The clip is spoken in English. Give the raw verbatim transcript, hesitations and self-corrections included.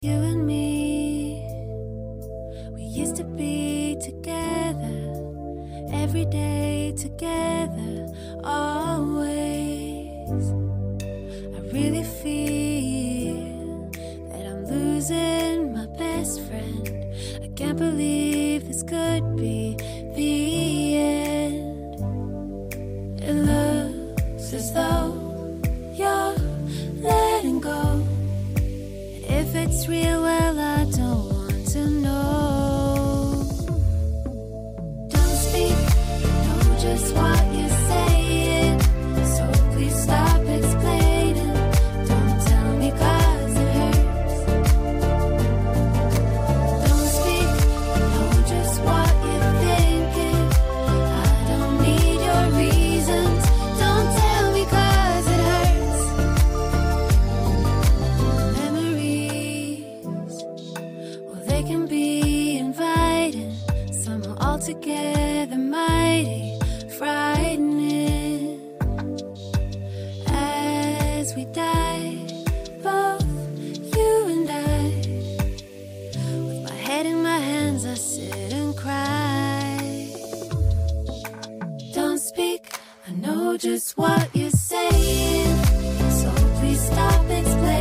You and me, we used to be together, every day together, always. I really feel that I'm losing my best friend. I can't believe this could be the end. It looks as though you're letting go. If it's real, well, I don't want to know. Don't speak, know just what you're saying, so please stop explaining. Don't tell me 'cause it hurts. Don't speak, know just what you're thinking. I don't need your reasons. Don't tell me 'cause it hurts. Memories, well, they can be inviting, somehow altogether mighty frightening. As we die, both you and I, with my head in my hands, I sit and cry. Don't speak, I know just what you're saying, so please stop explaining.